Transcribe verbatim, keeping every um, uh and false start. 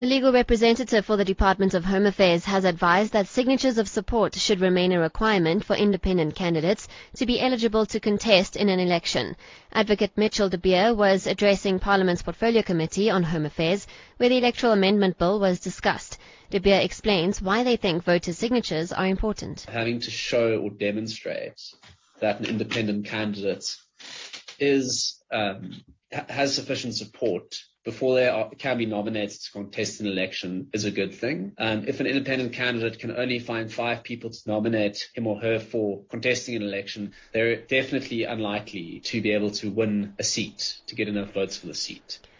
The legal representative for the Department of Home Affairs has advised that signatures of support should remain a requirement for independent candidates to be eligible to contest in an election. Advocate Mitchell de Beer was addressing Parliament's Portfolio Committee on Home Affairs, where the Electoral Amendment Bill was discussed. De Beer explains why they think voters' signatures are important. Having to show or demonstrate that an independent candidate is um, has sufficient support before they are, can be nominated to contest an election is a good thing. Um, if an independent candidate can only find five people to nominate him or her for contesting an election, they're definitely unlikely to be able to win a seat, to get enough votes for the seat.